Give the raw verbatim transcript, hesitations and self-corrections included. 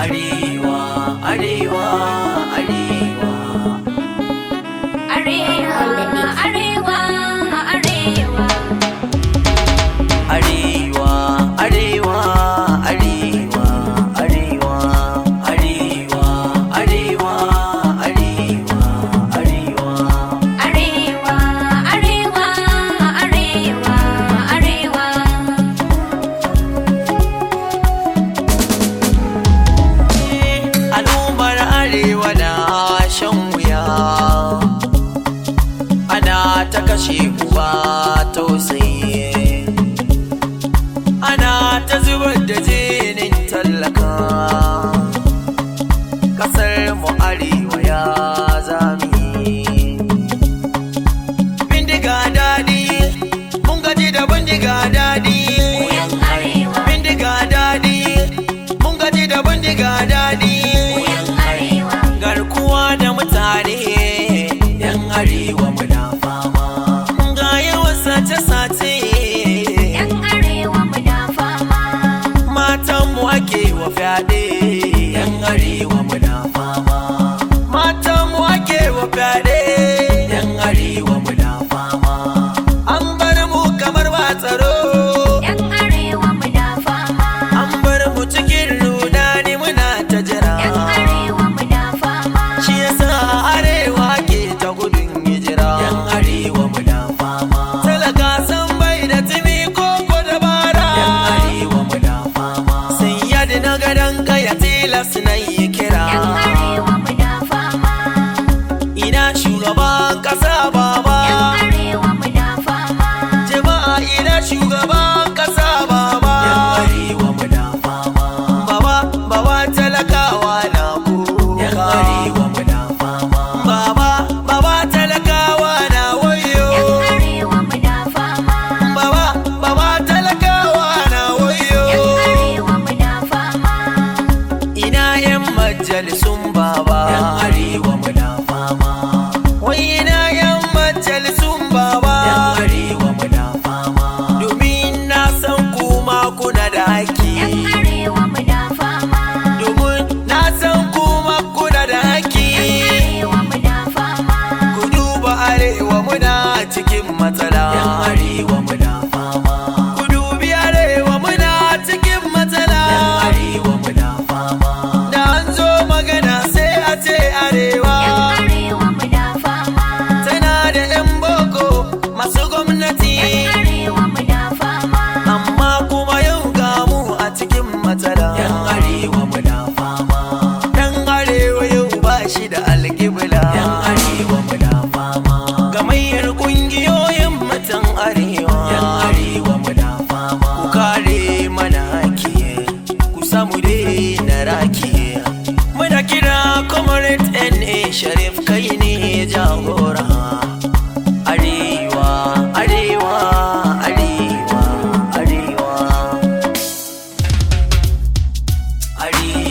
Arewa, arewa, arewa. Arewa, arewa, arewa. Arewa, arewa, arewa, arewa. Arewa, arewa, arewa, arewa. Arewa, arewa, arewa, arewa. Al'ummar arewa na shan wuya, ana ta kashe uwa tausayi, ana ta zubar da jinin tallaka. Kasar mu arewa ya zami bindiga daɗi, mun gaji da bindiga daɗi. Yan arewa, Bindiga daɗi, mun gaji da bindiga daɗi. yan arewa. Garkuwa da mutane, yan arewa muna fama. Ga yawan sace-sace, Yan arewa muna fama. matanmu ake wa fyaɗe. Yan arewa muna fama. Matanmu ake wa fyaɗe. Yan arewa muna fama. An bar mu kamar ba tsaro. Yan arewa muna fama. An bar mu cikin rudani muna ta jira. Yan arewa muna fama. Shi yasa arewa ke ta gudun hijira. Yan arewa muna fama. Talaka san bai da timi ko ko dabara. Yan arewa muna fama. Sai yadda na gadon kaya tilas na yi kira. Yan arewa muna fama. Ina shugaban kasa baba. Yan arewa muna fama. Jama'a ina shugaban kasa baba. Yan arewa muna fama. Baba, baba talakawa na kuka. Yan arewa muna fama. Baba, baba talakawa na wayo. Yan arewa muna fama. Baba, baba talakawa na wayo. Yan arewa muna fama. Ina yan majalisun baba. Yan arewa muna fama. Wai ina yan majalisun baba. Yan arewa muna fama. Domin na san kuma kuna da haƙƙi. Yan arewa muna fama. Domin na san kuma kuna da haƙƙi. Arewa muna fama. Ku duba arewa muna cikin matsala. Yan arewa muna fama. Ku dubi arewa muna cikin matsala. Yan arewa muna fama. Da an zo magana sai a ce arewa. Yan arewa muna fama. Tana da 'yan boko masu gwamnati. Yan arewa muna fama. Amma kuma yau ga mu a cikin matsala. Yan arewa muna fama. Dan arewa yau ba shi da alƙibla. Yan arewa muna fama. Gamayyar ƙungiyoyin mutan arewa. Yan arewa muna fama. Ku kare mana haƙƙi, ku samu dai na raki. Muna kira Comrade N A Sharif kai ne jagora. Arewa, arewa, arewa, arewa. Arewa.